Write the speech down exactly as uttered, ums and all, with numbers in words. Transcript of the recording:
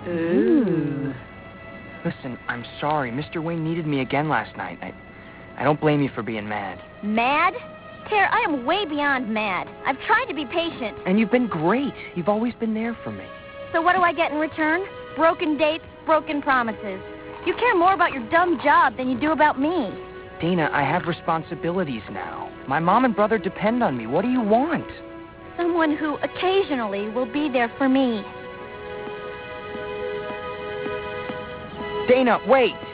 Ooh. Listen, I'm sorry. Mister Wayne needed me again last night. I, I don't blame you for being mad. Mad? Tara, I am way beyond mad. I've tried to be patient. And you've been great. You've always been there for me. So what do I get in return? Broken dates, broken promises. You care more about your dumb job than you do about me. Dana, I have responsibilities now. My mom and brother depend on me. What do you want? Someone who occasionally will be there for me. Dana, wait!